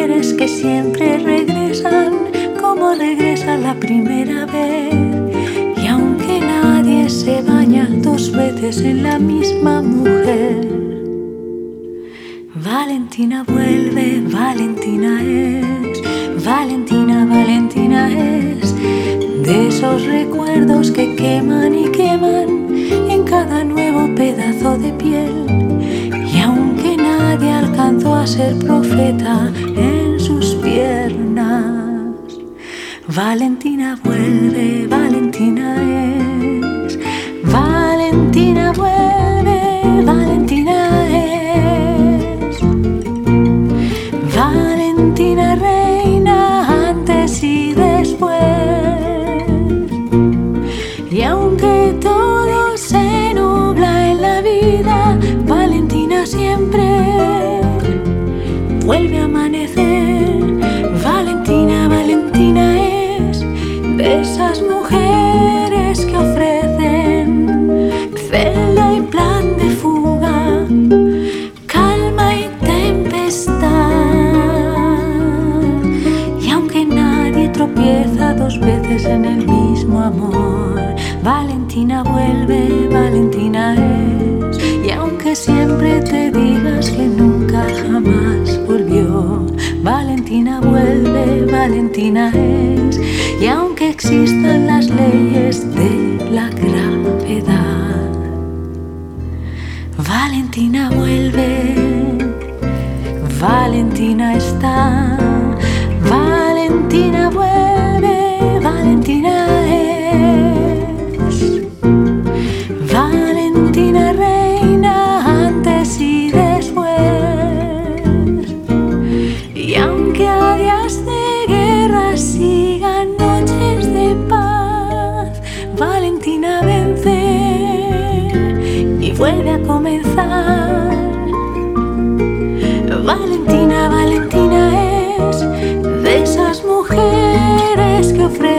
mujeres que siempre regresan como regresa la primera vez. Y aunque nadie se baña 2 veces en la misma mujer, Valentina vuelve, Valentina es, Valentina, Valentina es, de esos recuerdos que queman y queman en cada nuevo pedazo de piel. Y aunque nadie alcanzó a ser profeta en sus piernas, Valentina vuelve, Valentina es, Valentina vuelve, Valentina es, Valentina reina antes y después. Y aunque todo se nubla en la vida, Valentina siempre vuelve a amanecer. Valentina, Valentina es de esas mujeres que ofrecen celda y plan de fuga, calma y tempestad. Y aunque nadie tropieza 2 veces en el mismo amor, Valentina vuelve, Valentina es. Y aunque siempre te digas que nunca jamás volvió, Valentina vuelve, Valentina es. Y aunque existan las leyes de la gravedad, Valentina vuelve, Valentina está, Valentina vuelve, Valentina es, Valentina reina antes y después. Y aunque a días de guerra sigan noches de paz, Valentina vence y vuelve a comenzar. Valentina, Valentina es de esas mujeres que ofrecen